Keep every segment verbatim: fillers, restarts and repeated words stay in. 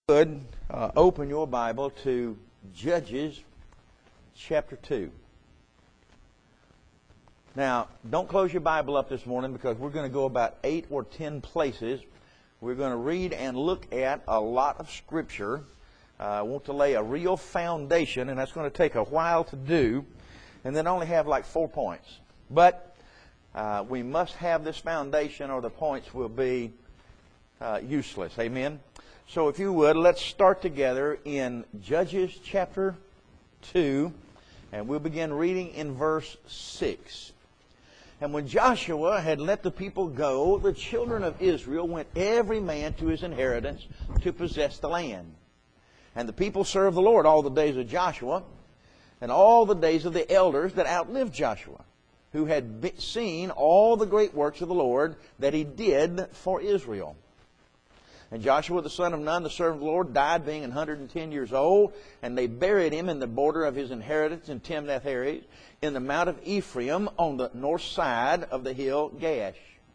Would uh, open your Bible to Judges chapter two. Now, don't close your Bible up this morning because we're going to go about eight or ten places. We're going to read and look at a lot of Scripture. Uh, I want to lay a real foundation, and that's going to take a while to do, and then only have like four points. But uh, we must have this foundation or the points will be uh, useless. Amen? So if you would, let's start together in Judges chapter two, and we'll begin reading in verse six. And when Joshua had let the people go, the children of Israel went every man to his inheritance to possess the land. And the people served the Lord all the days of Joshua, and all the days of the elders that outlived Joshua, who had seen all the great works of the Lord that he did for Israel. And Joshua the son of Nun, the servant of the Lord, died being one hundred ten years old, and they buried him in the border of his inheritance in Timnath-Heres, in the mount of Ephraim, on the north side of the hill Gaash.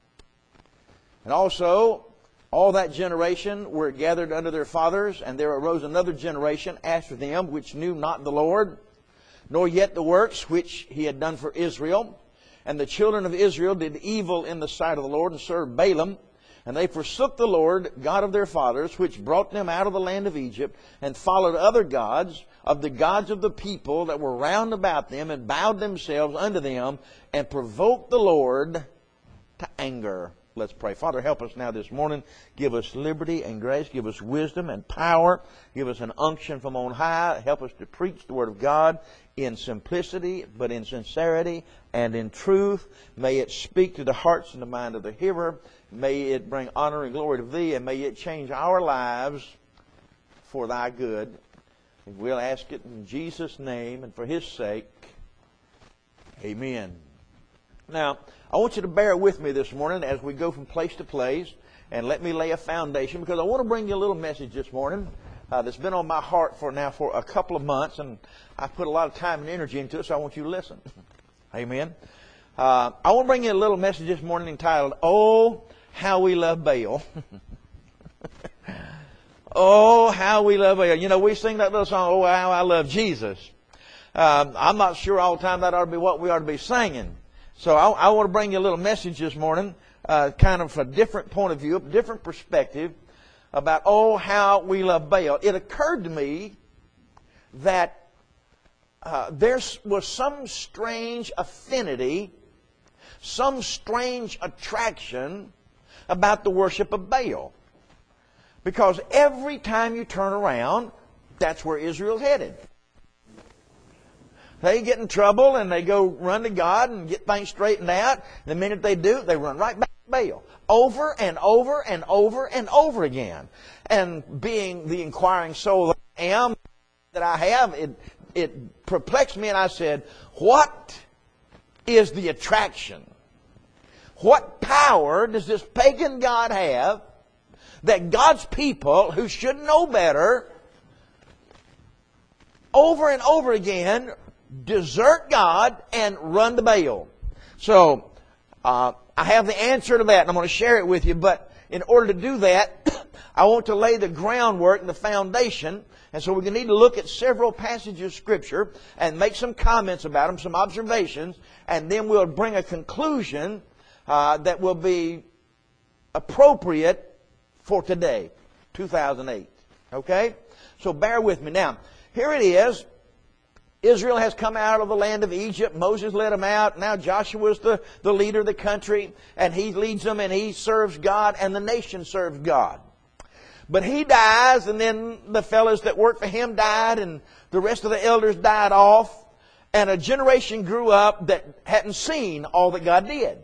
And also, all that generation were gathered unto their fathers, and there arose another generation after them, which knew not the Lord, nor yet the works which he had done for Israel. And the children of Israel did evil in the sight of the Lord, and served Balaam. And they forsook the Lord, God of their fathers, which brought them out of the land of Egypt, and followed other gods, of the gods of the people that were round about them, and bowed themselves unto them, and provoked the Lord to anger. Let's pray. Father, help us now this morning. Give us liberty and grace. Give us wisdom and power. Give us an unction from on high. Help us to preach the Word of God in simplicity, but in sincerity and in truth. May it speak to the hearts and the mind of the hearer. May it bring honor and glory to Thee, and may it change our lives for Thy good. And we'll ask it in Jesus' name and for His sake. Amen. Now, I want you to bear with me this morning as we go from place to place, and let me lay a foundation, because I want to bring you a little message this morning uh, that's been on my heart for now for a couple of months, and I put a lot of time and energy into it, so I want you to listen. Amen. Uh, I want to bring you a little message this morning entitled, Oh, How We Love Baal. Oh, how we love Baal. You know, we sing that little song, Oh, How I Love Jesus. Um, I'm not sure all the time that ought to be what we ought to be singing. So I, I want to bring you a little message this morning, uh, kind of a different point of view, a different perspective about, oh, how we love Baal. It occurred to me that uh, there was some strange affinity, some strange attraction about the worship of Baal. Because every time you turn around, that's where Israel's headed. They get in trouble and they go run to God and get things straightened out. The minute they do, they run right back to Baal. Over and over and over and over again. And being the inquiring soul that I am, that I have, it, it perplexed me, and I said, what is the attraction? What power does this pagan God have that God's people, who should know better, over and over again desert God and run to Baal? So, uh, I have the answer to that, and I'm going to share it with you. But in order to do that, I want to lay the groundwork and the foundation. And so we're going to need to look at several passages of Scripture and make some comments about them, some observations, and then we'll bring a conclusion uh, that will be appropriate for today, two thousand eight. Okay? So bear with me. Now, here it is. Israel has come out of the land of Egypt. Moses led them out. Now Joshua's the, the leader of the country. And he leads them and he serves God and the nation serves God. But he dies, and then the fellows that worked for him died, and the rest of the elders died off. And a generation grew up that hadn't seen all that God did.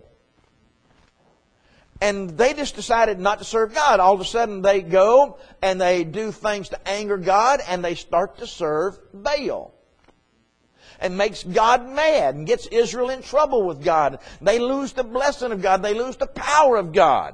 And they just decided not to serve God. All of a sudden they go and they do things to anger God, and they start to serve Baal. And makes God mad and gets Israel in trouble with God. They lose the blessing of God. They lose the power of God.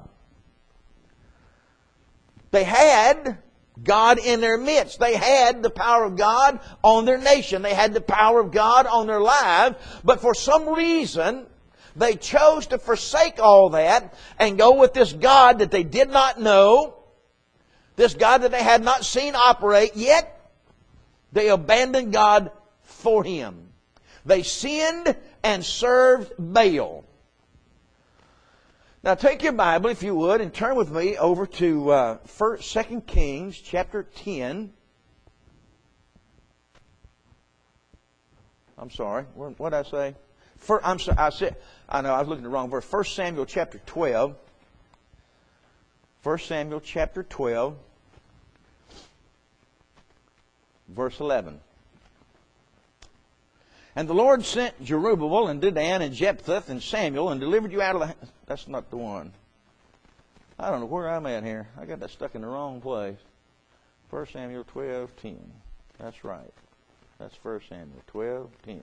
They had God in their midst. They had the power of God on their nation. They had the power of God on their lives. But for some reason, they chose to forsake all that and go with this God that they did not know, This God that they had not seen operate, yet they abandoned God for Him. They sinned and served Baal. Now take your Bible, if you would, and turn with me over to uh, First, Second Kings chapter ten. I'm sorry. What did I say? First, I'm sorry. I said. I know I was looking at the wrong verse. First Samuel chapter twelve. First Samuel chapter twelve, verse eleven. And the Lord sent Jerubbaal and Dedan and Jephthah and Samuel and delivered you out of the... That's not the one. I don't know where I'm at here. I got that stuck in the wrong place. First Samuel twelve ten. That's right. That's First Samuel twelve ten.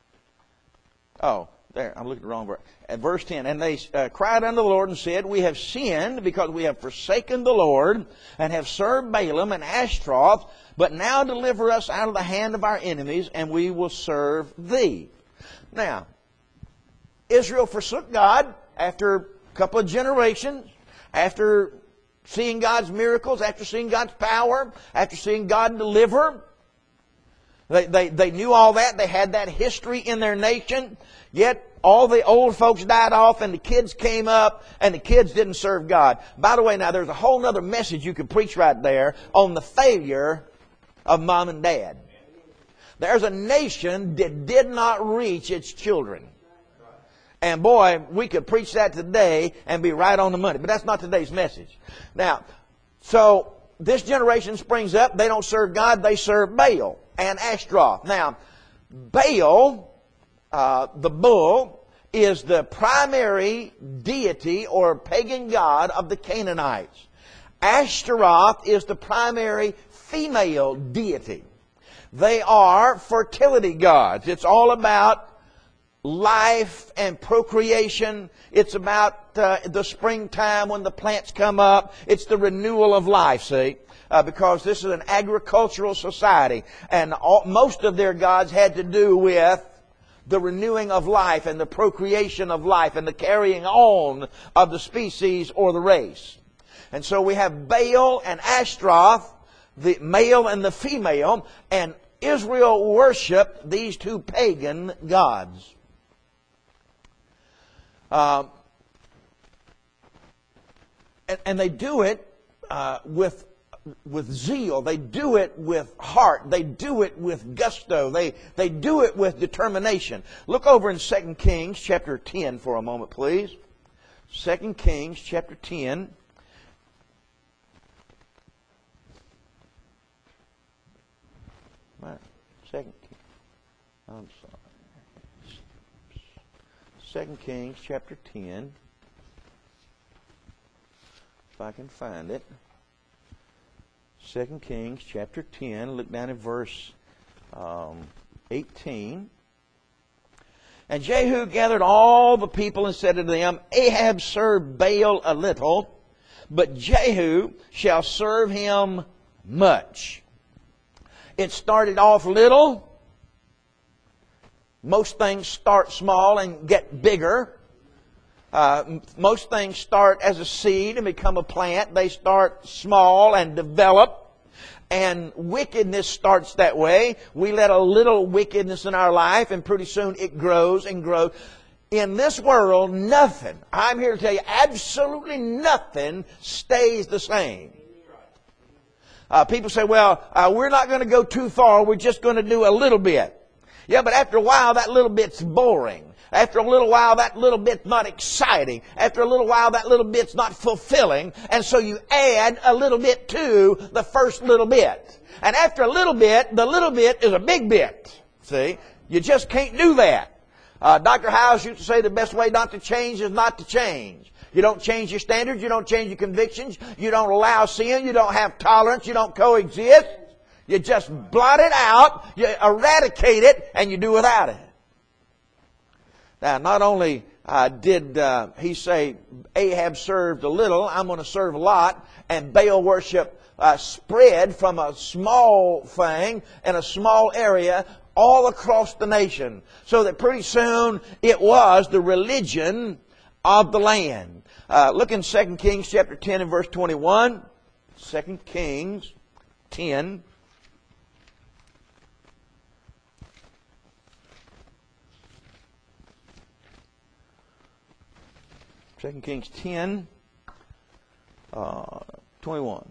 Oh, there. I'm looking at the wrong verse. At verse ten. And they uh, cried unto the Lord and said, We have sinned because we have forsaken the Lord and have served Balaam and Ashtaroth. But now deliver us out of the hand of our enemies, and we will serve thee. Now, Israel forsook God after a couple of generations, after seeing God's miracles, after seeing God's power, after seeing God deliver. They, they, they knew all that. They had that history in their nation. Yet all the old folks died off and the kids came up and the kids didn't serve God. By the way, now there's a whole other message you could preach right there on the failure of mom and dad. There's a nation that did not reach its children. And boy, we could preach that today and be right on the money. But that's not today's message. Now, so this generation springs up. They don't serve God. They serve Baal and Ashtaroth. Now, Baal, uh, the bull, is the primary deity or pagan god of the Canaanites. Ashtaroth is the primary female deity. They are fertility gods. It's all about life and procreation. It's about uh, the springtime when the plants come up. It's the renewal of life, see? Uh, because this is an agricultural society. And all, most of their gods had to do with the renewing of life and the procreation of life and the carrying on of the species or the race. And so we have Baal and Ashtaroth, the male and the female, and Israel worshiped these two pagan gods. Uh, and, and they do it uh, with with zeal. They do it with heart. They do it with gusto. They they do it with determination. Look over in Second Kings chapter ten for a moment, please. Second Kings chapter ten. Second, I'm sorry. Second Kings chapter ten. If I can find it. Second Kings chapter ten. Look down at verse um, eighteen. And Jehu gathered all the people and said unto them, Ahab served Baal a little, but Jehu shall serve him much. It started off little. Most things start small and get bigger. Uh, most things start as a seed and become a plant. They start small and develop. And wickedness starts that way. We let a little wickedness in our life and pretty soon it grows and grows. In this world, nothing, I'm here to tell you, absolutely nothing stays the same. Uh, people say, well, uh, we're not going to go too far. We're just going to do a little bit. Yeah, but after a while, that little bit's boring. After a little while, that little bit's not exciting. After a little while, that little bit's not fulfilling. And so you add a little bit to the first little bit. And after a little bit, the little bit is a big bit. See? You just can't do that. Uh, Doctor House used to say the best way not to change is not to change. You don't change your standards. You don't change your convictions. You don't allow sin. You don't have tolerance. You don't coexist. You just blot it out. You eradicate it, and you do without it. Now, not only uh, did uh, he say Ahab served a little, I'm going to serve a lot, and Baal worship uh, spread from a small thing in a small area all across the nation, so that pretty soon it was the religion of the land. Uh, look in Second Kings chapter ten and verse twenty-one. Second Kings ten. Second Kings ten, uh, twenty-one.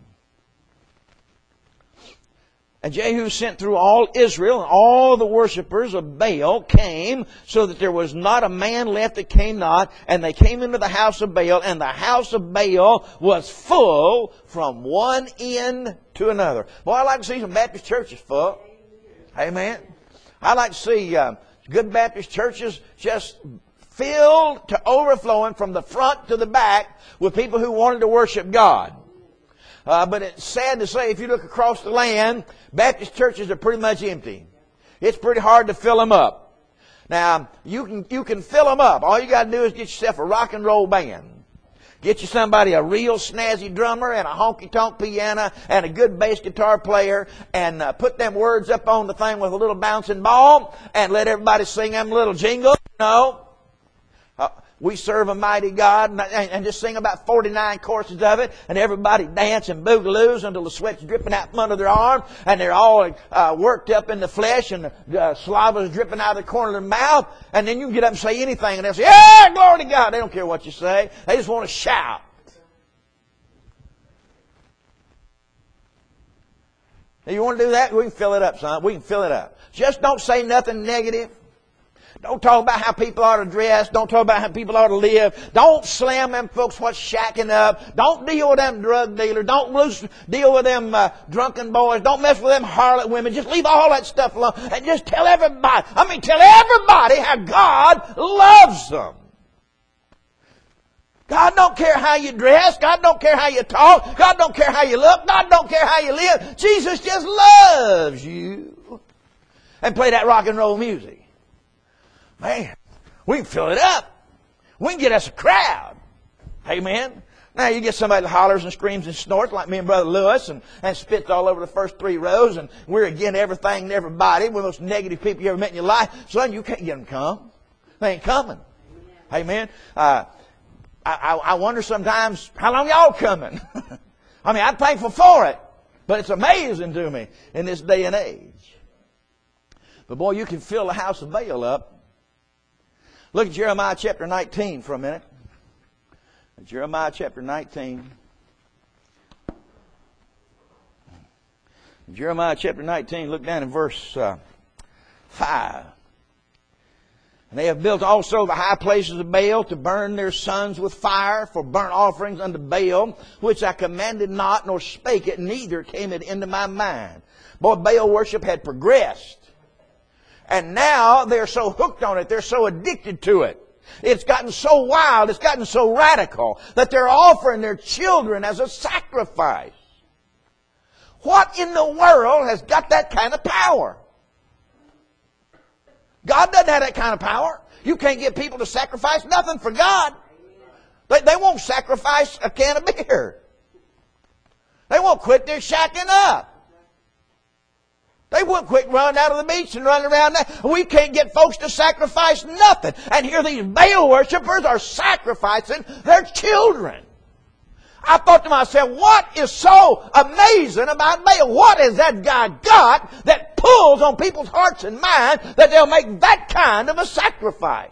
And Jehu sent through all Israel, and all the worshippers of Baal came, so that there was not a man left that came not. And they came into the house of Baal, and the house of Baal was full from one end to another. Boy, I like to see some Baptist churches full. Amen. I like to see uh, good Baptist churches just filled to overflowing from the front to the back with people who wanted to worship God. Uh, but it's sad to say, if you look across the land, Baptist churches are pretty much empty. It's pretty hard to fill them up. Now, you can you can fill them up. All you got to do is get yourself a rock and roll band. Get you somebody, a real snazzy drummer and a honky-tonk piano and a good bass guitar player, and uh, put them words up on the thing with a little bouncing ball and let everybody sing them little jingles. No. Uh, we serve a mighty God, and, and just sing about forty-nine courses of it, and everybody dance and boogaloos until the sweat's dripping out from under their arm, and they're all uh, worked up in the flesh, and the uh, slava's dripping out of the corner of their mouth, and then you can get up and say anything, and they'll say, "Yeah, glory to God." They don't care what you say. They just want to shout. If you want to do that, we can fill it up, son. We can fill it up. Just don't say nothing negative. Don't talk about how people ought to dress. Don't talk about how people ought to live. Don't slam them folks what's shacking up. Don't deal with them drug dealers. Don't loose, deal with them uh, drunken boys. Don't mess with them harlot women. Just leave all that stuff alone and just tell everybody, I mean tell everybody how God loves them. God don't care how you dress. God don't care how you talk. God don't care how you look. God don't care how you live. Jesus just loves you. And play that rock and roll music. Man, we can fill it up. We can get us a crowd. Amen. Now you get somebody that hollers and screams and snorts like me and Brother Lewis and, and spits all over the first three rows, and we're again everything and everybody. We're the most negative people you ever met in your life. Son, you can't get them to come. They ain't coming. Amen. Uh, I, I, I wonder sometimes how long y'all coming. I mean, I'm thankful for it, but it's amazing to me in this day and age. But boy, you can fill the house of Baal up. Look at Jeremiah chapter nineteen for a minute. Jeremiah chapter nineteen. Jeremiah chapter nineteen, look down in verse uh, five. And they have built also the high places of Baal to burn their sons with fire for burnt offerings unto Baal, which I commanded not, nor spake it, neither came it into my mind. Boy, Baal worship had progressed. And now they're so hooked on it, they're so addicted to it. It's gotten so wild, it's gotten so radical, that they're offering their children as a sacrifice. What in the world has got that kind of power? God doesn't have that kind of power. You can't get people to sacrifice nothing for God. They, they won't sacrifice a can of beer. They won't quit their shacking up. They won't quit running out of the beach and running around there. We can't get folks to sacrifice nothing. And here these Baal worshipers are sacrificing their children. I thought to myself, what is so amazing about Baal? What has that guy got that pulls on people's hearts and minds that they'll make that kind of a sacrifice?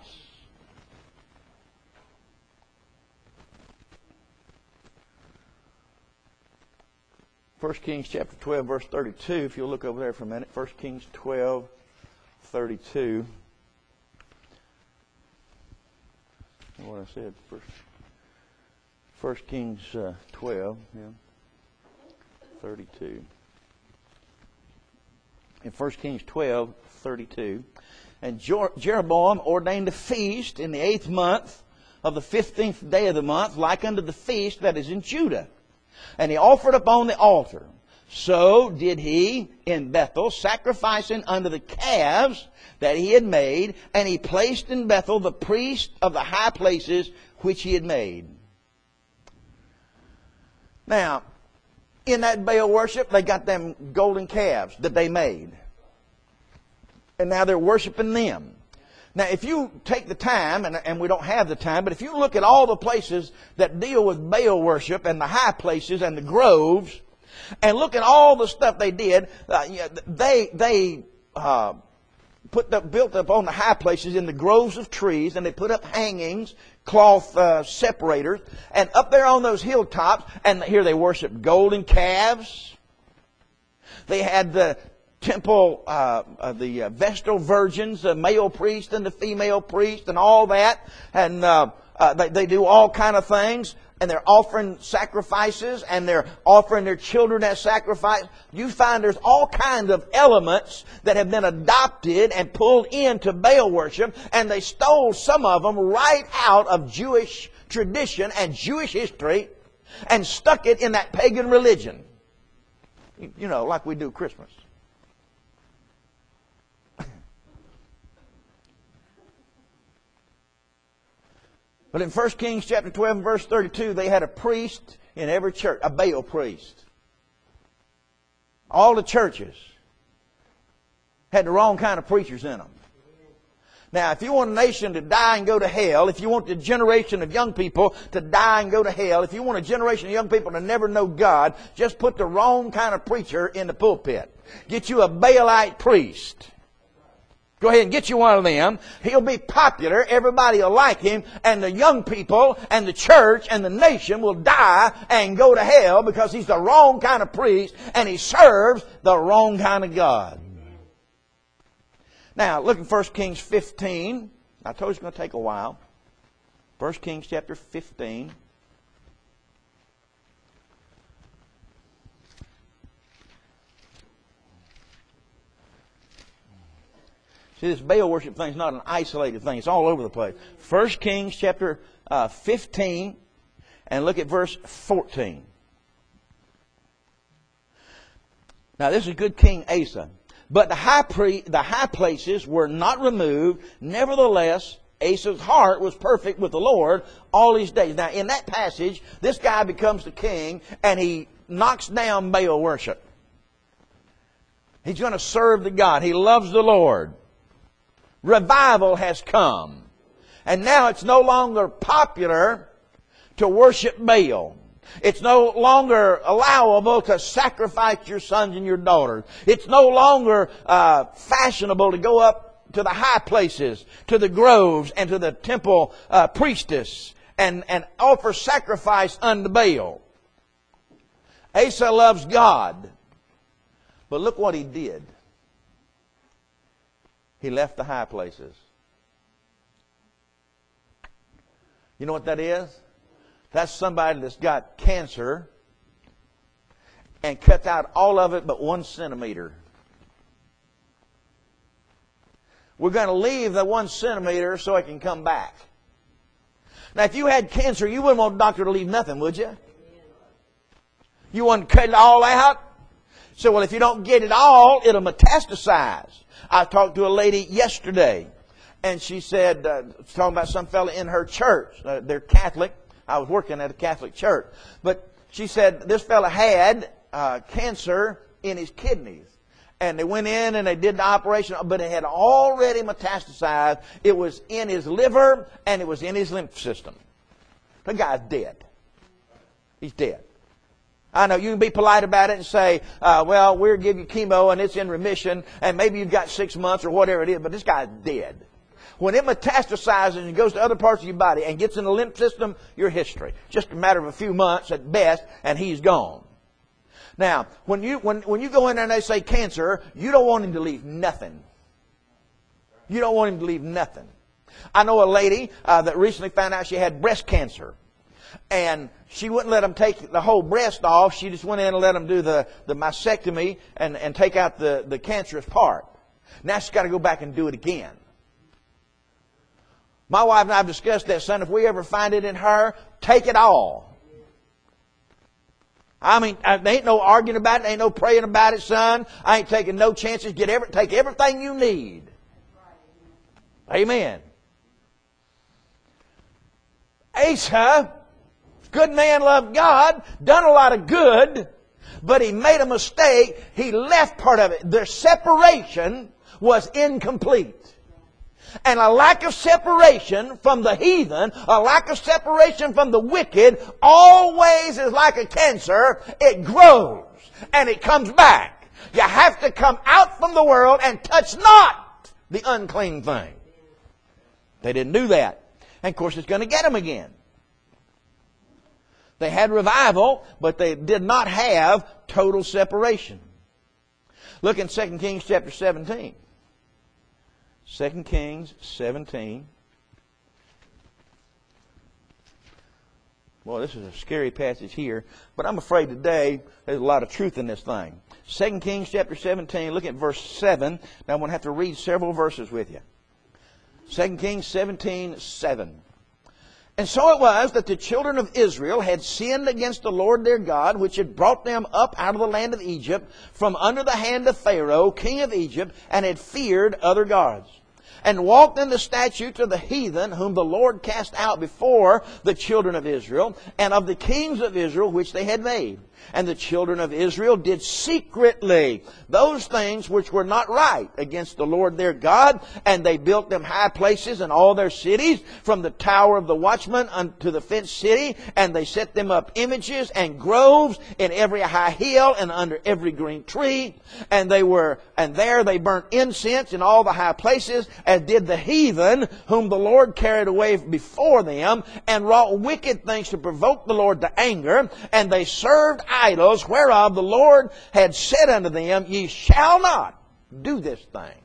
First Kings chapter twelve, verse thirty-two. If you'll look over there for a minute. First Kings twelve, thirty-two. What I said. First, First Kings uh, twelve, yeah, thirty-two. In First Kings twelve, thirty-two. And Jeroboam ordained a feast in the eighth month of the fifteenth day of the month, like unto the feast that is in Judah. And he offered upon the altar. So did he in Bethel, sacrificing unto the calves that he had made. And he placed in Bethel the priest of the high places which he had made. Now, in that Baal worship, they got them golden calves that they made. And now they're worshiping them. Now, if you take the time, and, and we don't have the time, but if you look at all the places that deal with Baal worship and the high places and the groves, And look at all the stuff they did. Uh, you know, they they uh, put the, built up on the high places in the groves of trees, and they put up hangings, cloth uh, separators, and up there on those hilltops, and here they worshiped golden calves. They had the temple, uh, uh, the uh, Vestal virgins, the male priest and the female priest, and all that, and uh, uh, they, they do all kind of things. And they're offering sacrifices, and they're offering their children as sacrifice. You find there's all kinds of elements that have been adopted and pulled into Baal worship, and they stole some of them right out of Jewish tradition and Jewish history and stuck it in that pagan religion. You know, like we do Christmas. But in First Kings chapter twelve and verse thirty-two, they had a priest in every church, a Baal priest. All the churches had the wrong kind of preachers in them. Now, if you want a nation to die and go to hell, if you want the generation of young people to die and go to hell, if you want a generation of young people to never know God, just put the wrong kind of preacher in the pulpit. Get you a Baalite priest. Go ahead and get you one of them. He'll be popular. Everybody will like him. And the young people and the church and the nation will die and go to hell because he's the wrong kind of priest and he serves the wrong kind of God. Now, look at First Kings fifteen. I told you it's going to take a while. First Kings chapter fifteen. See, this Baal worship thing is not an isolated thing. It's all over the place. First Kings chapter uh, fifteen, and look at verse fourteen. Now, this is good King Asa. But the high, pre- the high places were not removed. Nevertheless, Asa's heart was perfect with the Lord all his days. Now, in that passage, this guy becomes the king, and he knocks down Baal worship. He's going to serve the God. He loves the Lord. Revival has come. And now it's no longer popular to worship Baal. It's no longer allowable to sacrifice your sons and your daughters. It's no longer uh, fashionable to go up to the high places, to the groves, and to the temple uh, priestess and, and offer sacrifice unto Baal. Asa loves God. But look what he did. He left the high places. You know what that is? That's somebody that's got cancer and cuts out all of it but one centimeter. We're going to leave the one centimeter so it can come back. Now, if you had cancer, you wouldn't want the doctor to leave nothing, would you? You want to cut it all out? So, well, if you don't get it all, it'll metastasize. I talked to a lady yesterday, and she said, uh, talking about some fella in her church. Uh, they're Catholic. I was working at a Catholic church. But she said this fella had uh, cancer in his kidneys. And they went in and they did the operation, but it had already metastasized. It was in his liver and it was in his lymph system. The guy's dead. He's dead. I know you can be polite about it and say, uh, well, we'll give you chemo and it's in remission and maybe you've got six months or whatever it is, but this guy's dead. When it metastasizes and goes to other parts of your body and gets in the lymph system, you're history. Just a matter of a few months at best, and he's gone. Now, when you when when you go in there and they say cancer, you don't want him to leave nothing. You don't want him to leave nothing. I know a lady uh, that recently found out she had breast cancer. And she wouldn't let them take the whole breast off. She just went in and let them do the, the mastectomy and, and take out the, the cancerous part. Now she's got to go back and do it again. My wife and I have discussed that, son. If we ever find it in her, take it all. I mean, there ain't no arguing about it. There ain't no praying about it, son. I ain't taking no chances. Get every, take everything you need. Amen. Asa, good man, loved God, done a lot of good, but he made a mistake. He left part of it. Their separation was incomplete. And a lack of separation from the heathen, a lack of separation from the wicked, always is like a cancer. It grows. and it comes back. You have to come out from the world and touch not the unclean thing. They didn't do that. And of course it's going to get them again. They had revival, but they did not have total separation. Look in Second Kings chapter seventeen. Second Kings seventeen. Well, this is a scary passage here, but I'm afraid today there's a lot of truth in this thing. Second Kings chapter seventeen, look at verse seven. Now I'm going to have to read several verses with you. Second Kings seventeen, seven. And so it was that the children of Israel had sinned against the Lord their God, which had brought them up out of the land of Egypt, from under the hand of Pharaoh, king of Egypt, and had feared other gods, and walked in the statutes of the heathen, whom the Lord cast out before the children of Israel, and of the kings of Israel which they had made. And the children of Israel did secretly those things which were not right against the Lord their God, and they built them high places in all their cities, from the tower of the watchman unto the fenced city, and they set them up images and groves in every high hill and under every green tree, and they were and there they burnt incense in all the high places, as did the heathen, whom the Lord carried away before them, and wrought wicked things to provoke the Lord to anger, and they served idols, whereof the Lord had said unto them, Ye shall not do this thing.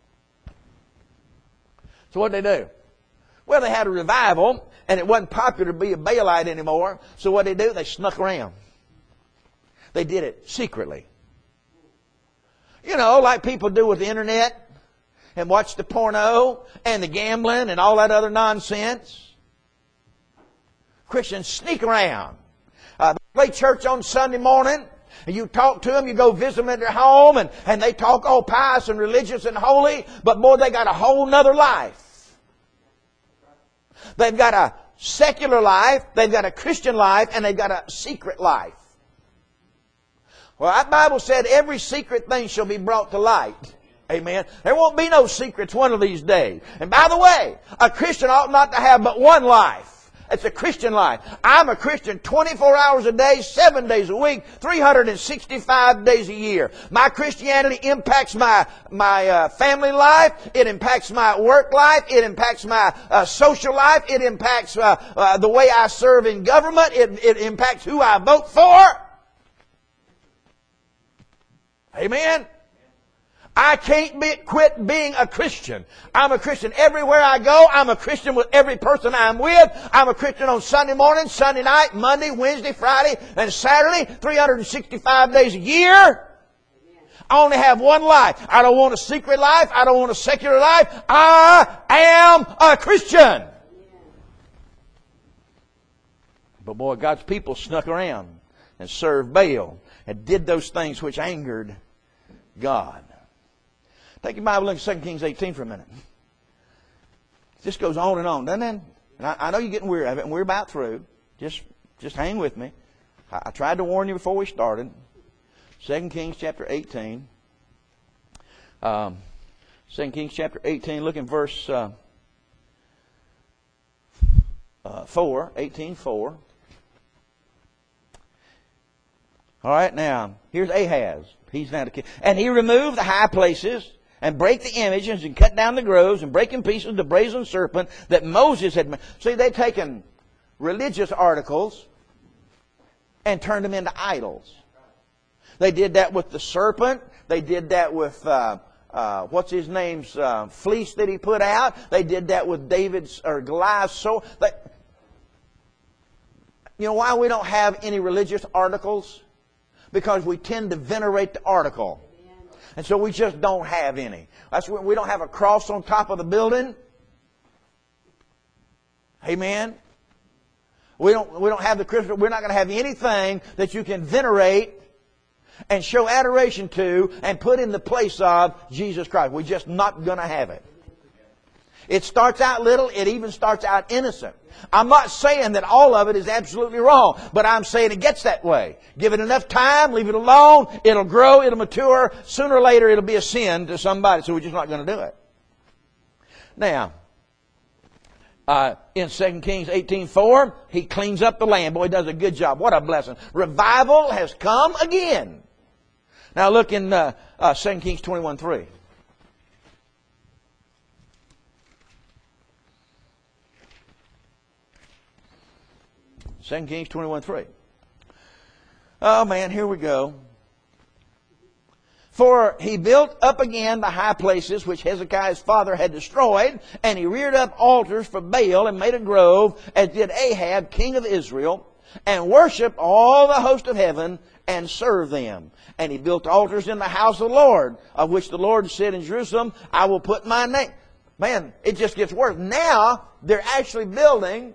So what did they do? Well, they had a revival, and it wasn't popular to be a Baalite anymore. So what did they do? They snuck around. They did it secretly. You know, like people do with the internet, and watch the porno, and the gambling, and all that other nonsense. Christians sneak around. Uh, they play church on Sunday morning, and you talk to them, you go visit them at their home, and, and they talk all pious and religious and holy, but boy, they got a whole nother life. They've got a secular life, they've got a Christian life, and they've got a secret life. Well, that Bible said every secret thing shall be brought to light. Amen. There won't be no secrets one of these days. And by the way, a Christian ought not to have but one life. It's a Christian life. I'm a Christian twenty-four hours a day, seven days a week, three hundred sixty-five days a year. My Christianity impacts my, my uh, family life. It impacts my work life. It impacts my uh, social life. It impacts uh, uh, the way I serve in government. It, it impacts who I vote for. Amen. I can't be, quit being a Christian. I'm a Christian everywhere I go. I'm a Christian with every person I'm with. I'm a Christian on Sunday morning, Sunday night, Monday, Wednesday, Friday, and Saturday, three hundred sixty-five days a year. I only have one life. I don't want a secret life. I don't want a secular life. I am a Christian. But boy, God's people snuck around and served Baal and did those things which angered God. Take your Bible and look at Second Kings eighteen for a minute. This goes on and on, doesn't it? And I, I know you're getting weary of it, and we're about through. Just, just hang with me. I, I tried to warn you before we started. Second Kings chapter eighteen. Um, Second Kings chapter eighteen. Look in verse uh, uh, four. Eighteen four. All right, now here's Ahaz. He's now the king, and he removed the high places, and break the images, and cut down the groves, and break in pieces the brazen serpent that Moses had made. See, they'd taken religious articles and turned them into idols. They did that with the serpent. They did that with, uh, uh, what's his name's uh, fleece that he put out. They did that with David's, or Goliath's sword. They, you know why we don't have any religious articles? Because we tend to venerate the article. And so we just don't have any. That's when we don't have a cross on top of the building. Amen. We don't, we don't have the Christmas. We're not going to have anything that you can venerate and show adoration to and put in the place of Jesus Christ. We're just not going to have it. It starts out little. It even starts out innocent. I'm not saying that all of it is absolutely wrong, but I'm saying it gets that way. Give it enough time, leave it alone, it'll grow, it'll mature. Sooner or later it'll be a sin to somebody, so we're just not going to do it. Now, uh, in Second Kings eighteen four, he cleans up the land. Boy, he does a good job. What a blessing. Revival has come again. Now look in uh, uh, Second Kings twenty-one three. Second Kings twenty-one three. Oh man, here we go. For he built up again the high places which Hezekiah's father had destroyed, and he reared up altars for Baal and made a grove, as did Ahab, king of Israel, and worshipped all the host of heaven and served them. And he built altars in the house of the Lord, of which the Lord said in Jerusalem, I will put my name. Man, it just gets worse. Now they're actually building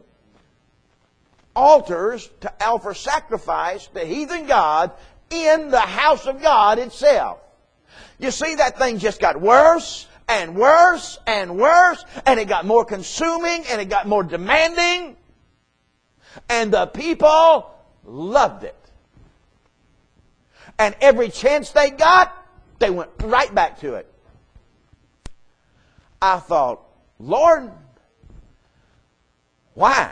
altars to offer sacrifice to heathen God in the house of God itself. You see, that thing just got worse and worse and worse, and it got more consuming and it got more demanding, and the people loved it. And every chance they got, they went right back to it. I thought, Lord, why?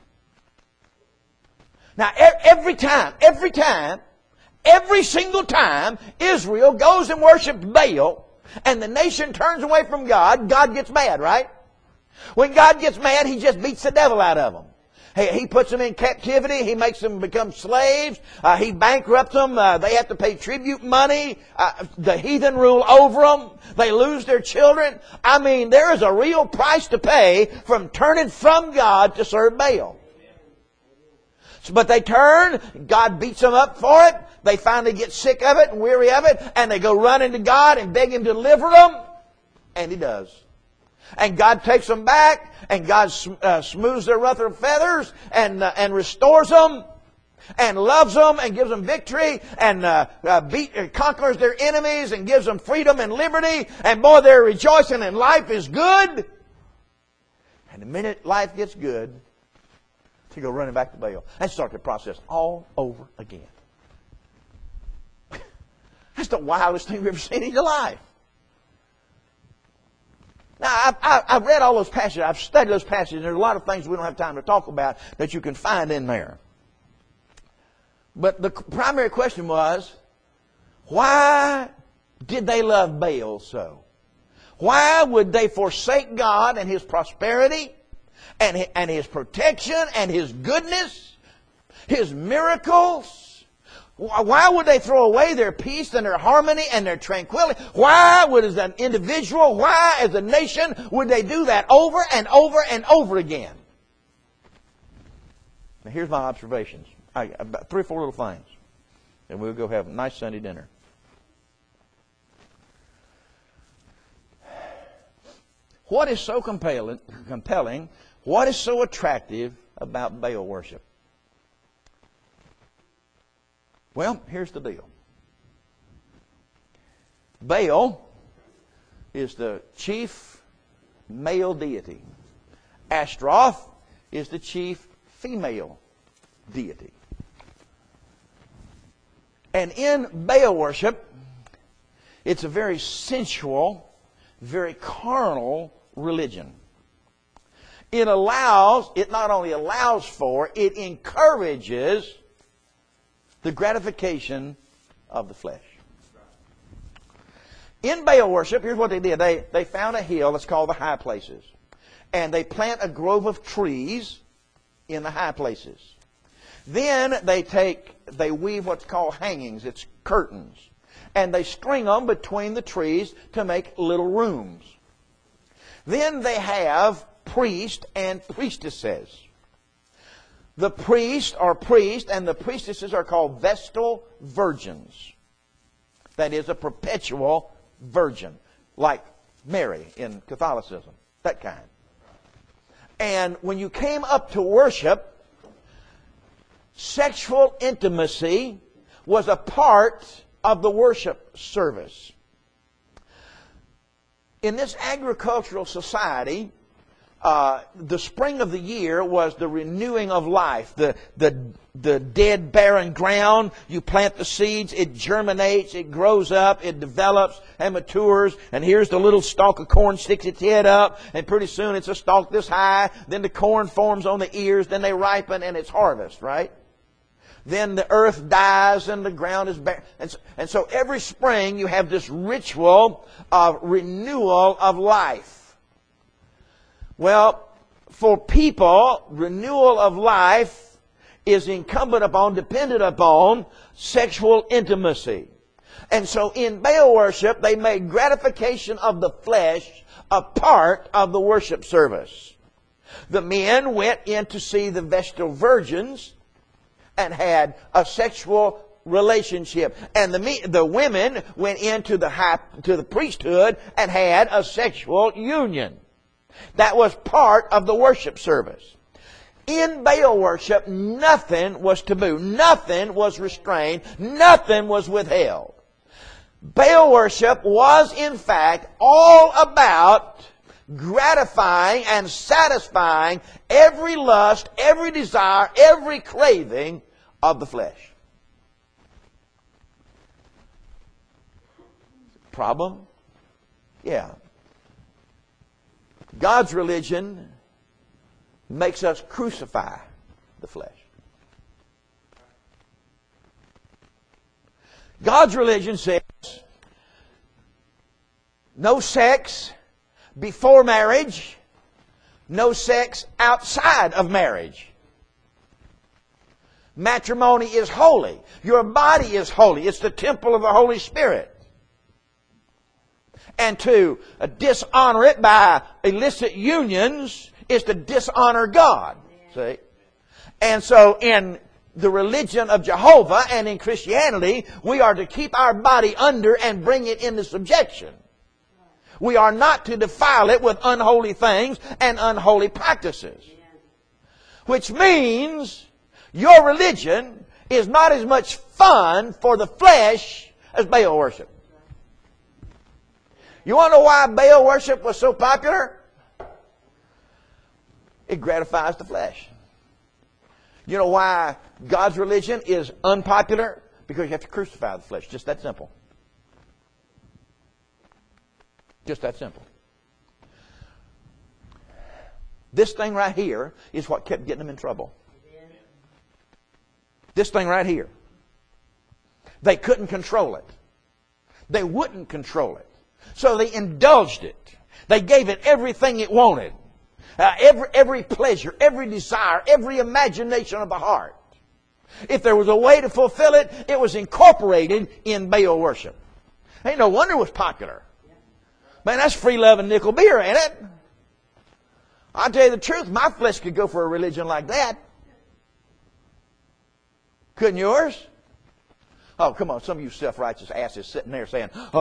Now, every time, every time, every single time Israel goes and worships Baal and the nation turns away from God, God gets mad, right? When God gets mad, He just beats the devil out of them. He, he puts them in captivity. He makes them become slaves. Uh, he bankrupts them. Uh, they have to pay tribute money. Uh, the heathen rule over them. They lose their children. I mean, there is a real price to pay from turning from God to serve Baal. But they turn, God beats them up for it. They finally get sick of it and weary of it, and they go running to God and beg Him to deliver them, and He does. And God takes them back, and God uh, smooths their ruffled feathers and uh, and restores them, and loves them, and gives them victory, and uh, uh, beat, uh, conquers their enemies, and gives them freedom and liberty. And boy, they're rejoicing, and life is good. And the minute life gets good, to go running back to Baal and start the process all over again. That's the wildest thing you've ever seen in your life. Now, I've, I've read all those passages. I've studied those passages. There's a lot of things we don't have time to talk about that you can find in there. But the primary question was, why did they love Baal so? Why would they forsake God and His prosperity and and His protection and His goodness, His miracles? Why would they throw away their peace and their harmony and their tranquility? Why would, as an individual, why as a nation, would they do that over and over and over again? Now here's my observations. I, about three or four little things. And we'll go have a nice Sunday dinner. What is so compelling, compelling, what is so attractive about Baal worship? Well, here's the deal. Baal is the chief male deity. Ashtaroth is the chief female deity. And in Baal worship, it's a very sensual, very carnal religion. It allows, it not only allows for, it encourages the gratification of the flesh. In Baal worship, here's what they did. They, they found a hill that's called the high places. And they plant a grove of trees in the high places. Then they take, they weave what's called hangings. It's curtains. And they string them between the trees to make little rooms. Then they have priests and priestesses. The priest or priest and the priestesses are called Vestal virgins. That is a perpetual virgin, like Mary in Catholicism, that kind. And when you came up to worship, sexual intimacy was a part of the worship service. In this agricultural society, Uh, the spring of the year was the renewing of life. The, the, the dead, barren ground, you plant the seeds, it germinates, it grows up, it develops and matures, and here's the little stalk of corn sticks its head up, and pretty soon it's a stalk this high, then the corn forms on the ears, then they ripen, and it's harvest, right? then the earth dies and the ground is bare. And so, and so every spring you have this ritual of renewal of life. Well, for people, renewal of life is incumbent upon, dependent upon sexual intimacy. And so in Baal worship, they made gratification of the flesh a part of the worship service. The men went in to see the Vestal virgins and had a sexual relationship. And the the women went into the high, to the priesthood and had a sexual union. That was part of the worship service. In Baal worship, nothing was taboo. Nothing was restrained. Nothing was withheld. Baal worship was, in fact, all about gratifying and satisfying every lust, every desire, every craving of the flesh. Problem? Yeah. God's religion makes us crucify the flesh. God's religion says no sex before marriage, no sex outside of marriage. Matrimony is holy. Your body is holy. It's the temple of the Holy Spirit. And to dishonor it by illicit unions is to dishonor God. See? And so in the religion of Jehovah and in Christianity, we are to keep our body under and bring it into subjection. We are not to defile it with unholy things and unholy practices. Which means your religion is not as much fun for the flesh as Baal worship. You want to know why Baal worship was so popular? It gratifies the flesh. You know why God's religion is unpopular? Because you have to crucify the flesh. Just that simple. Just that simple. This thing right here is what kept getting them in trouble. This thing right here. They couldn't control it. They wouldn't control it. So they indulged it. They gave it everything it wanted. Uh, every, every pleasure, every desire, every imagination of the heart. If there was a way to fulfill it, it was incorporated in Baal worship. Ain't no wonder it was popular. Man, that's free love and nickel beer, ain't it? I'll tell you the truth, my flesh could go for a religion like that. Couldn't yours? Oh, come on, some of you self-righteous asses sitting there saying, oh.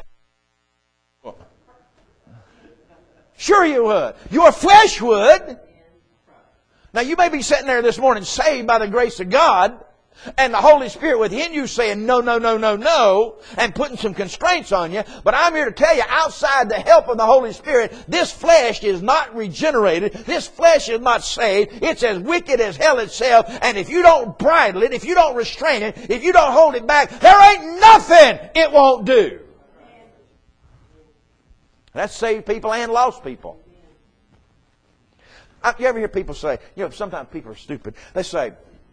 Sure you would. Your flesh would. Now you may be sitting there this morning saved by the grace of God and the Holy Spirit within you saying no, no, no, no, no and putting some constraints on you. But I'm here to tell you outside the help of the Holy Spirit, this flesh is not regenerated. This flesh is not saved. It's as wicked as hell itself. And if you don't bridle it, if you don't restrain it, if you don't hold it back, there ain't nothing it won't do. That's saved people and lost people. I, you ever hear people say, you know, sometimes people are stupid. They say,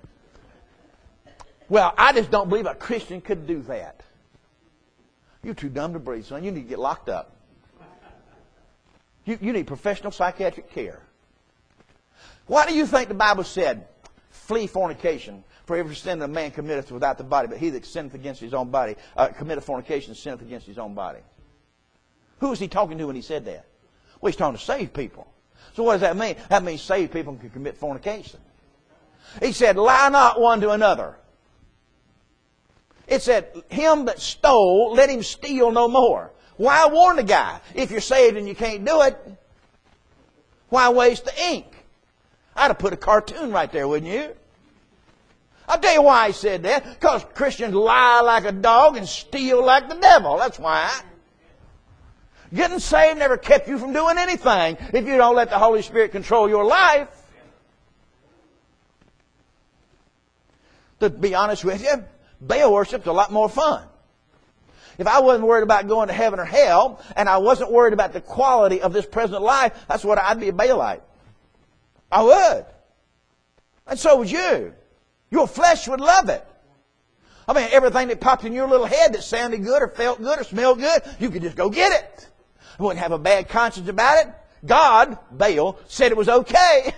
well, I just don't believe a Christian could do that. You're too dumb to breathe, son. You need to get locked up. You, you need professional psychiatric care. Why do you think the Bible said, flee fornication? For every sin that a man committeth without the body, but he that sinneth against his own body, uh, committeth fornication, sinneth against his own body. Who was he talking to when he said that? Well, he's talking to saved people. So what does that mean? That means saved people can commit fornication. He said, lie not one to another. It said, him that stole, let him steal no more. Why warn the guy? If you're saved and you can't do it, why waste the ink? I'd have put a cartoon right there, wouldn't you? I'll tell you why he said that. Because Christians lie like a dog and steal like the devil. That's why. Getting saved never kept you from doing anything if you don't let the Holy Spirit control your life. To be honest with you, Baal worship's a lot more fun. If I wasn't worried about going to heaven or hell, and I wasn't worried about the quality of this present life, that's what I'd be a Baalite. I would. And so would you. Your flesh would love it. I mean, everything that popped in your little head that sounded good or felt good or smelled good, you could just go get it. You wouldn't have a bad conscience about it. God, Baal, said it was okay.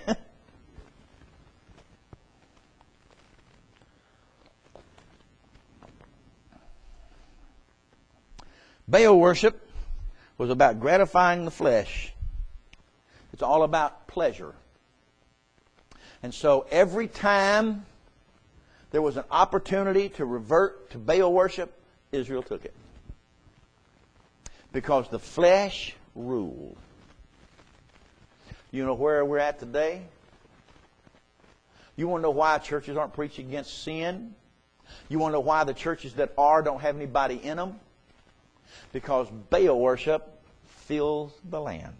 Baal worship was about gratifying the flesh. It's all about pleasure. And so every time there was an opportunity to revert to Baal worship, Israel took it. Because the flesh ruled. You know where we're at today? You want to know why churches aren't preaching against sin? You want to know why the churches that are don't have anybody in them? Because Baal worship fills the land.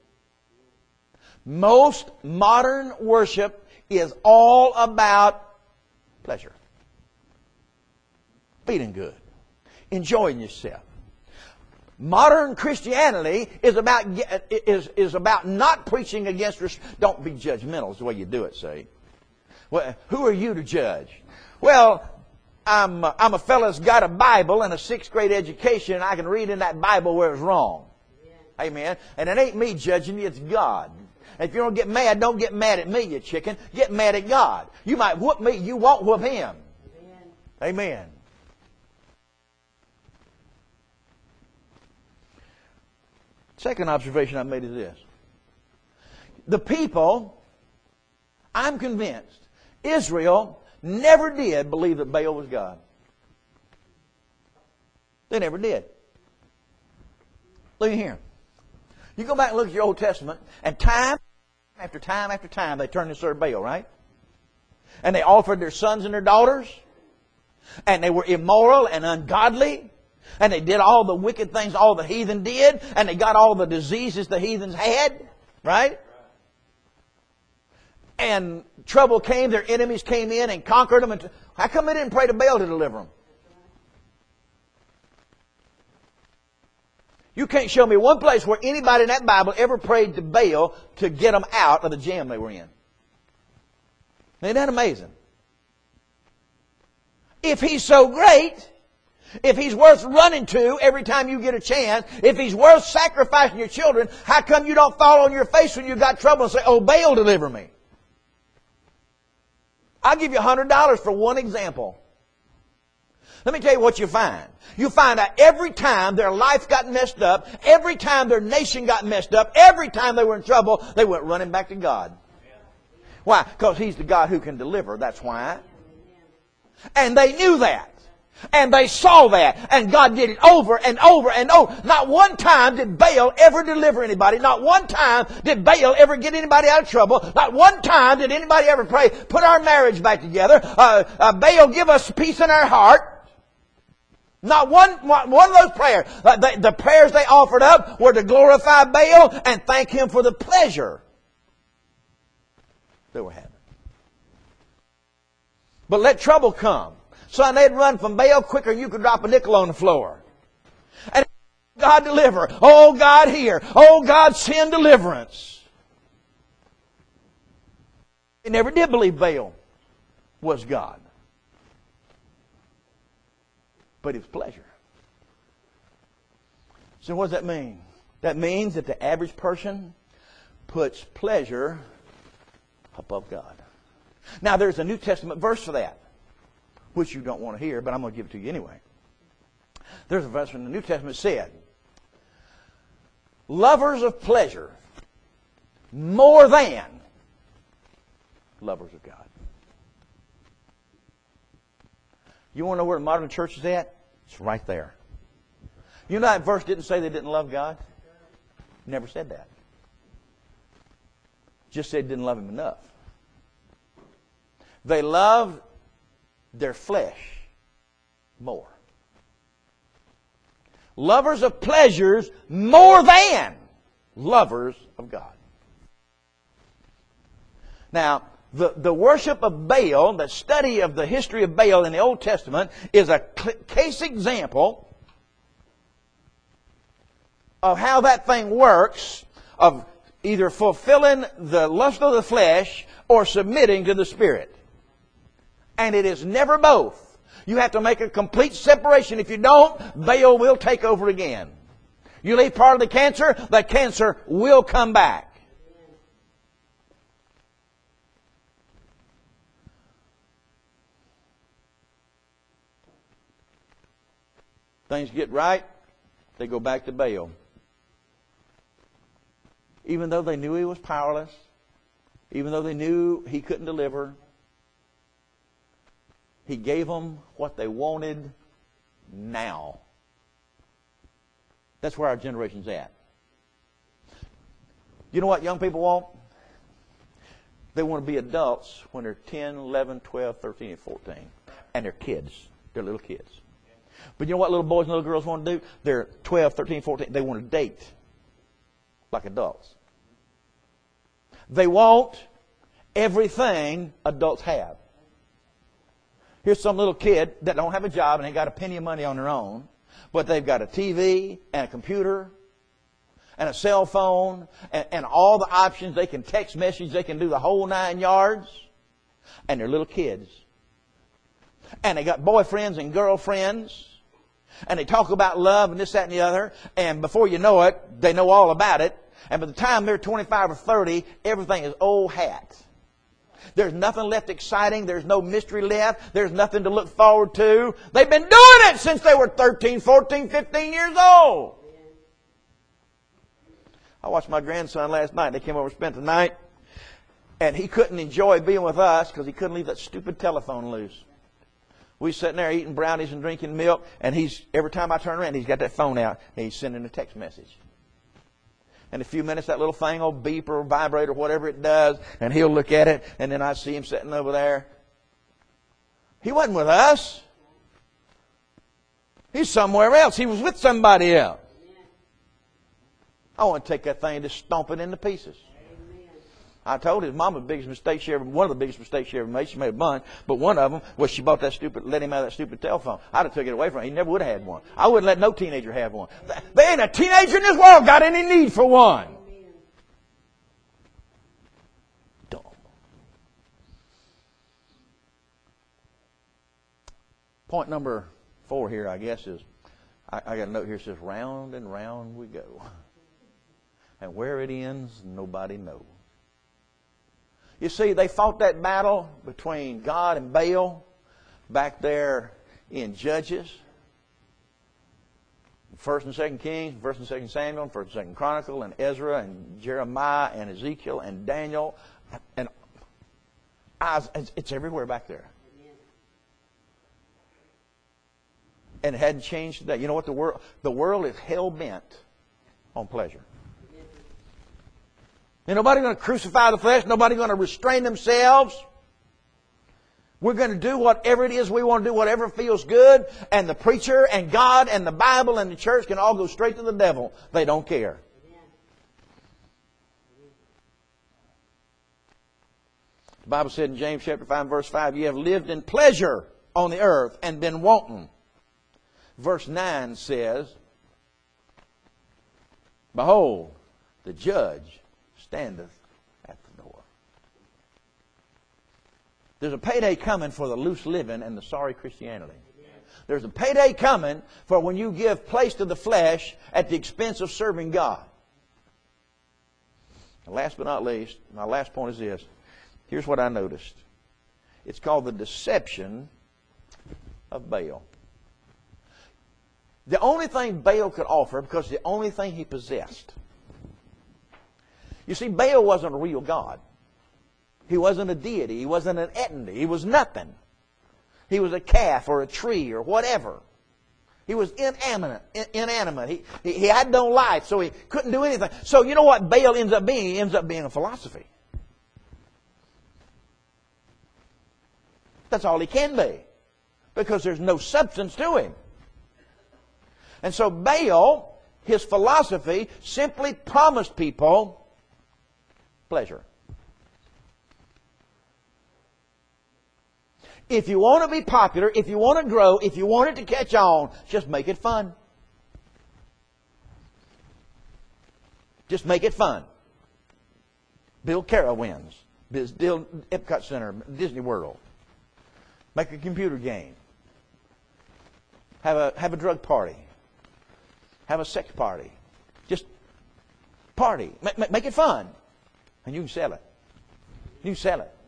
Most modern worship is all about pleasure. Feeling good. Enjoying yourself. Modern Christianity is about is is about not preaching against. Don't be judgmental. Is the way you do it. See, well, who are you to judge? Well, I'm I'm a fellow that's got a Bible and a sixth grade education, and I can read in that Bible where it's wrong. Yeah. Amen. And it ain't me judging you; it's God. If you don't get mad, don't get mad at me, you chicken. Get mad at God. You might whoop me, you won't whoop Him. Amen. Amen. Second observation I made is this. The people, I'm convinced, Israel never did believe that Baal was God. They never did. Look here. You go back and look at your Old Testament, and time after time after time they turned to serve Baal, right? And they offered their sons and their daughters, and they were immoral and ungodly. And they did all the wicked things all the heathen did. And they got all the diseases the heathens had. Right? And trouble came. Their enemies came in and conquered them. And how come they didn't pray to Baal to deliver them? You can't show me one place where anybody in that Bible ever prayed to Baal to get them out of the jam they were in. Ain't that amazing? If He's so great, if He's worth running to every time you get a chance, if He's worth sacrificing your children, how come you don't fall on your face when you've got trouble and say, oh, Baal, deliver me? I'll give you one hundred dollars for one example. Let me tell you what you find. You find out every time their life got messed up, every time their nation got messed up, every time they were in trouble, they went running back to God. Why? Because He's the God who can deliver. That's why. And they knew that. And they saw that. And God did it over and over and over. Not one time did Baal ever deliver anybody. Not one time did Baal ever get anybody out of trouble. Not one time did anybody ever pray, put our marriage back together. Uh, uh, Baal, give us peace in our heart. Not one, one of those prayers. Uh, the, the prayers they offered up were to glorify Baal and thank Him for the pleasure they were having. But let trouble come. Son, they'd run from Baal quicker than you could drop a nickel on the floor. And God deliver. Oh, God hear. Oh, God send deliverance. They never did believe Baal was God. But it was pleasure. So what does that mean? That means that the average person puts pleasure above God. Now, there's a New Testament verse for that, which you don't want to hear, but I'm going to give it to you anyway. There's a verse in the New Testament that said, lovers of pleasure more than lovers of God. You want to know where the modern church is at? It's right there. You know that verse didn't say they didn't love God? Never said that. Just said didn't love Him enough. They loved their flesh more. Lovers of pleasures more than lovers of God. Now, the, the worship of Baal, the study of the history of Baal in the Old Testament is a case example of how that thing works, of either fulfilling the lust of the flesh or submitting to the Spirit. And it is never both. You have to make a complete separation. If you don't, Baal will take over again. You leave part of the cancer, that cancer will come back. Things get right, they go back to Baal. Even though they knew he was powerless, even though they knew he couldn't deliver, he gave them what they wanted now. That's where our generation's at. You know what young people want? They want to be adults when they're ten, eleven, twelve, thirteen, and fourteen. And they're kids. They're little kids. But you know what little boys and little girls want to do? They're twelve, thirteen, fourteen. They want to date like adults. They want everything adults have. Here's some little kid that don't have a job and ain't got a penny of money on their own, but they've got a T V and a computer and a cell phone and, and all the options. They can text message. They can do the whole nine yards. And they're little kids. And they got boyfriends and girlfriends. And they talk about love and this, that, and the other. And before you know it, they know all about it. And by the time they're twenty-five or thirty, everything is old hat. There's nothing left exciting. There's no mystery left. There's nothing to look forward to. They've been doing it since they were thirteen, fourteen, fifteen years old. I watched my grandson last night. They came over and spent the night. And he couldn't enjoy being with us because he couldn't leave that stupid telephone loose. We sitting there eating brownies and drinking milk. And he's every time I turn around, he's got that phone out. And he's sending a text message. In a few minutes, that little thing will beep or vibrate or whatever it does, and he'll look at it, and then I see him sitting over there. He wasn't with us. He's somewhere else. He was with somebody else. I want to take that thing and just stomp it into pieces. I told his mom the biggest mistake she ever, one of the biggest mistakes she ever made. She made a bunch, but one of them was she bought that stupid, let him have that stupid telephone. I'd have took it away from him. He never would have had one. I wouldn't let no teenager have one. There ain't a teenager in this world got any need for one. Dumb. Point number four here, I guess, is I, I got a note here that says, round and round we go. And where it ends, nobody knows. You see, they fought that battle between God and Baal back there in Judges. First and Second Kings, First and Second Samuel, First and Second Chronicle, and Ezra, and Jeremiah, and Ezekiel, and Daniel. And it's everywhere back there. And it hadn't changed today. You know what the world, the world is hell-bent on pleasure. Ain't nobody going to crucify the flesh. Nobody going to restrain themselves. We're going to do whatever it is we want to do, whatever feels good. And the preacher and God and the Bible and the church can all go straight to the devil. They don't care. The Bible said in James chapter five, verse five, you have lived in pleasure on the earth and been wanton. Verse nine says, behold, the judge standeth at the door. There's a payday coming for the loose living and the sorry Christianity. There's a payday coming for when you give place to the flesh at the expense of serving God. And last but not least, my last point is this. Here's what I noticed. It's called the deception of Baal. The only thing Baal could offer, because the only thing he possessed. You see, Baal wasn't a real God. He wasn't a deity. He wasn't an entity. He was nothing. He was a calf or a tree or whatever. He was inanimate. inanimate. He, he, he had no life, so he couldn't do anything. So you know what Baal ends up being? He ends up being a philosophy. That's all he can be. Because there's no substance to him. And so Baal, his philosophy, simply promised people pleasure. If you want to be popular, if you want to grow, if you want it to catch on, just make it fun. Just make it fun. Build Carowinds. Build Epcot Center, Disney World. Make a computer game. Have a, have a drug party. Have a sex party. Just party. Make, make it fun. And you can sell it. You can sell it.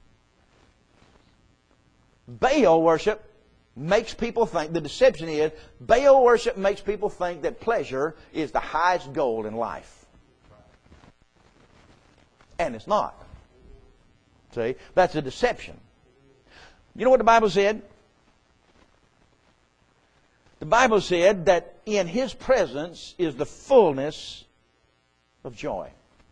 Baal worship makes people think, the deception is, Baal worship makes people think that pleasure is the highest goal in life. And it's not. See? That's a deception. You know what the Bible said? The Bible said that in His presence is the fullness of joy.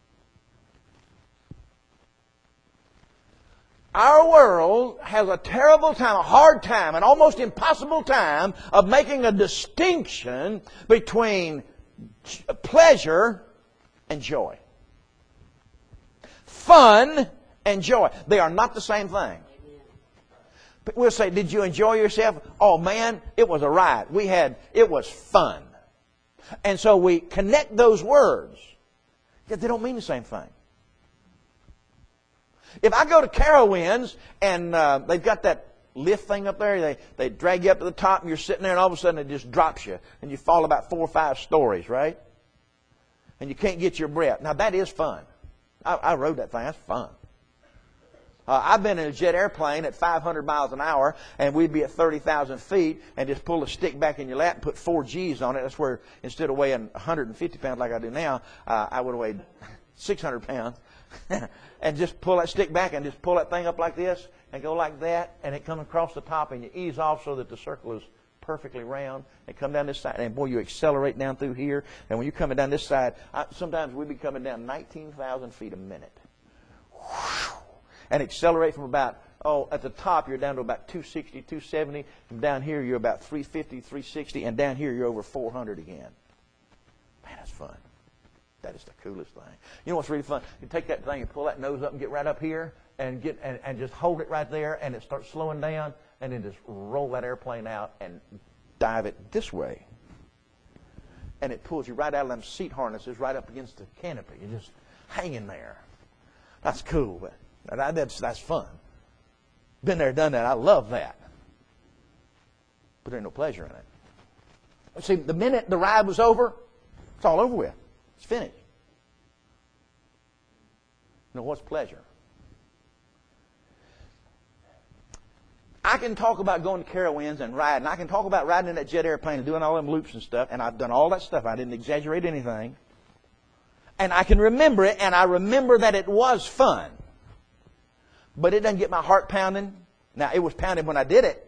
Our world has a terrible time, a hard time, an almost impossible time of making a distinction between pleasure and joy. Fun and joy. They are not the same thing. We'll say, did you enjoy yourself? Oh man, it was a riot. We had, it was fun. And so we connect those words, yet they don't mean the same thing. If I go to Carowinds and uh, they've got that lift thing up there, they, they drag you up to the top and you're sitting there and all of a sudden it just drops you and you fall about four or five stories, right? And you can't get your breath. Now that is fun. I, I rode that thing. That's fun. Uh, I've been in a jet airplane at five hundred miles an hour and we'd be at thirty thousand feet and just pull a stick back in your lap and put four G's on it. That's where instead of weighing one hundred fifty pounds like I do now, uh, I would have weighed six hundred pounds. And just pull that stick back and just pull that thing up like this and go like that and it comes across the top and you ease off so that the circle is perfectly round and come down this side and boy you accelerate down through here and when you're coming down this side I, sometimes we'd be coming down nineteen thousand feet a minute and accelerate from about oh at the top you're down to about two sixty, two seventy and down here you're about three fifty, three sixty and down here you're over four hundred again. Man, that's fun. That is the coolest thing. You know what's really fun? You take that thing and pull that nose up and get right up here and get and, and just hold it right there and it starts slowing down and then just roll that airplane out and dive it this way. And it pulls you right out of them seat harnesses right up against the canopy. You're just hanging there. That's cool. But that's, that's fun. Been there, done that. I love that. But there's no pleasure in it. See, the minute the ride was over, it's all over with. It's finished. Now, what's pleasure? I can talk about going to Carowinds and riding. I can talk about riding in that jet airplane and doing all them loops and stuff. And I've done all that stuff. I didn't exaggerate anything. And I can remember it, and I remember that it was fun. But it doesn't get my heart pounding. Now, it was pounding when I did it.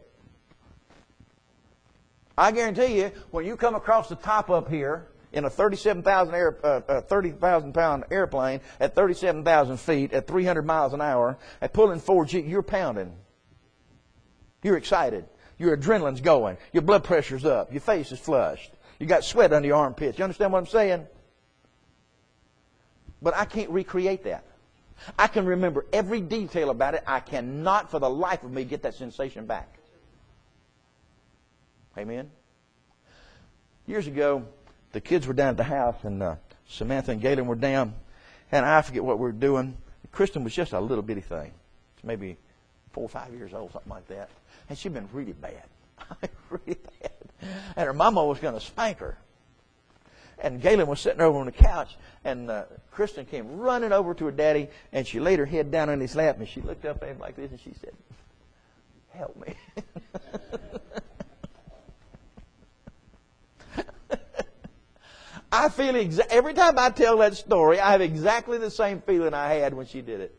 I guarantee you, when you come across the top up here, in a thirty-seven thousand air, uh, uh, thirty thousand pound airplane at thirty-seven thousand feet at three hundred miles an hour at pulling four G, you're pounding. You're excited. Your adrenaline's going. Your blood pressure's up. Your face is flushed. You got sweat under your armpits. You understand what I'm saying? But I can't recreate that. I can remember every detail about it. I cannot for the life of me get that sensation back. Amen? Years ago, the kids were down at the house, and uh, Samantha and Galen were down, and I forget what we were doing. Kristen was just a little bitty thing. She's maybe four or five years old, something like that. And she'd been really bad. really bad. And her mama was going to spank her. And Galen was sitting over on the couch, and uh, Kristen came running over to her daddy, and she laid her head down on his lap, and she looked up at him like this, and she said, "Help me." I feel exa- every time I tell that story, I have exactly the same feeling I had when she did it.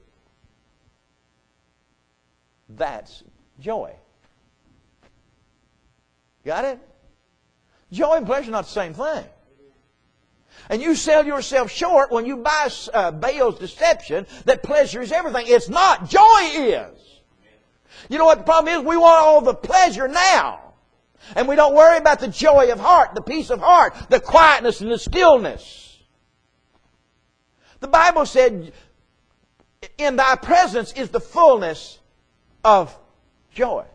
That's joy. Got it? Joy and pleasure are not the same thing. And you sell yourself short when you buy uh, Baal's deception that pleasure is everything. It's not. Joy is. You know what the problem is? We want all the pleasure now. And we don't worry about the joy of heart, the peace of heart, the quietness and the stillness. The Bible said, in thy presence is the fullness of joy.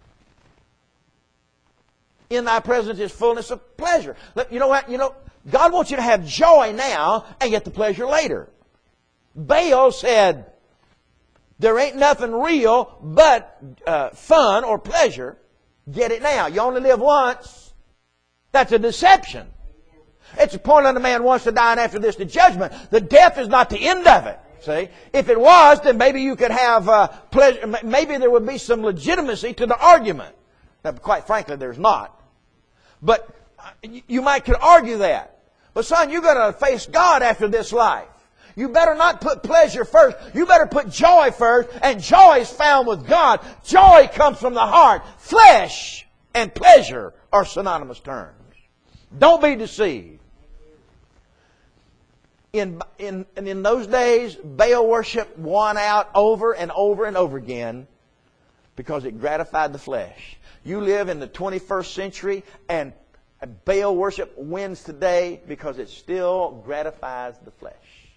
In thy presence is fullness of pleasure. You know what? You know, God wants you to have joy now and get the pleasure later. Baal said, there ain't nothing real but uh, fun or pleasure. Get it now. You only live once. That's a deception. It's appointed unto man once to die, and after this the judgment. The death is not the end of it. See? If it was, then maybe you could have uh, pleasure. Maybe there would be some legitimacy to the argument. Now, quite frankly, there's not. But you might could argue that. But son, you're going to face God after this life. You better not put pleasure first. You better put joy first. And joy is found with God. Joy comes from the heart. Flesh and pleasure are synonymous terms. Don't be deceived. In, in, in those days, Baal worship won out over and over and over again because it gratified the flesh. You live in the twenty-first century and Baal worship wins today because it still gratifies the flesh.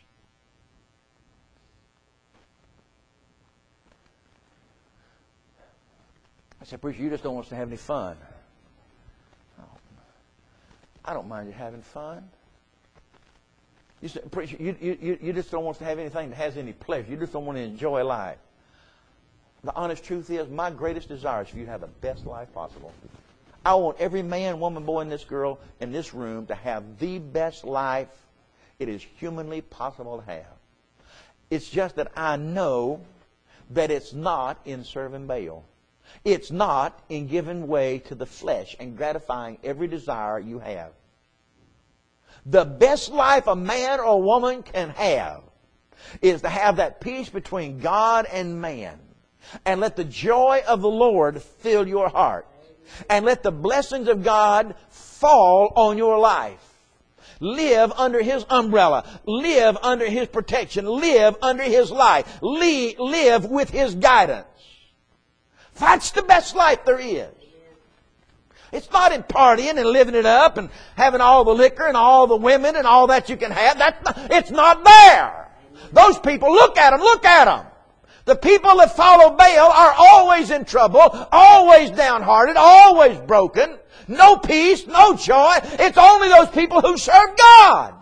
I said, preacher, you just don't want us to have any fun. Oh, I don't mind you having fun. You, say, preacher, you, you, you just don't want us to have anything that has any pleasure. You just don't want to enjoy life. The honest truth is, my greatest desire is for you to have the best life possible. I want every man, woman, boy, and this girl in this room to have the best life it is humanly possible to have. It's just that I know that it's not in serving Baal. It's not in giving way to the flesh and gratifying every desire you have. The best life a man or a woman can have is to have that peace between God and man. And let the joy of the Lord fill your heart. And let the blessings of God fall on your life. Live under His umbrella. Live under His protection. Live under His light. Live with His guidance. That's the best life there is. It's not in partying and living it up and having all the liquor and all the women and all that you can have. That's not, it's not there. Those people, look at them, look at them. The people that follow Baal are always in trouble, always downhearted, always broken. No peace, no joy. It's only those people who serve God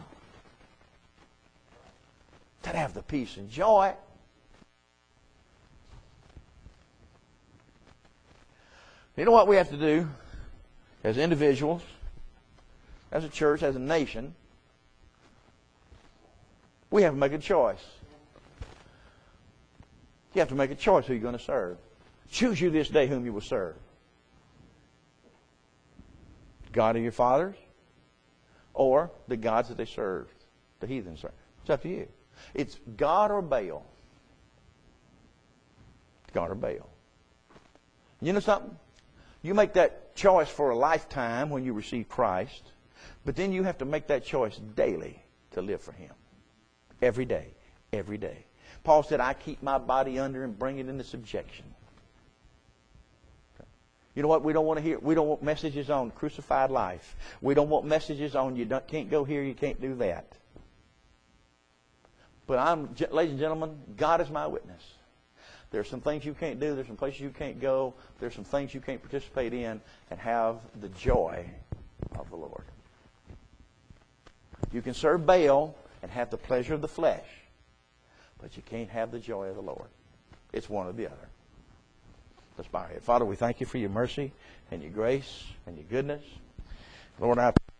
that have the peace and joy. You know what we have to do as individuals, as a church, as a nation? We have to make a choice. You have to make a choice who you're going to serve. Choose you this day whom you will serve. God of your fathers or the gods that they served, the heathen served. It's up to you. It's God or Baal. God or Baal. You know something? You make that choice for a lifetime when you receive Christ, but then you have to make that choice daily to live for Him. Every day. Every day. Paul said, I keep my body under and bring it into subjection. You know what we don't want to hear? We don't want messages on crucified life. We don't want messages on you don't, can't go here, you can't do that. But I'm, ladies and gentlemen, God is my witness. There's some things you can't do. There's some places you can't go. There's some things you can't participate in and have the joy of the Lord. You can serve Baal and have the pleasure of the flesh, but you can't have the joy of the Lord. It's one or the other. Let's bow our head. Father, we thank you for your mercy and your grace and your goodness. Lord, I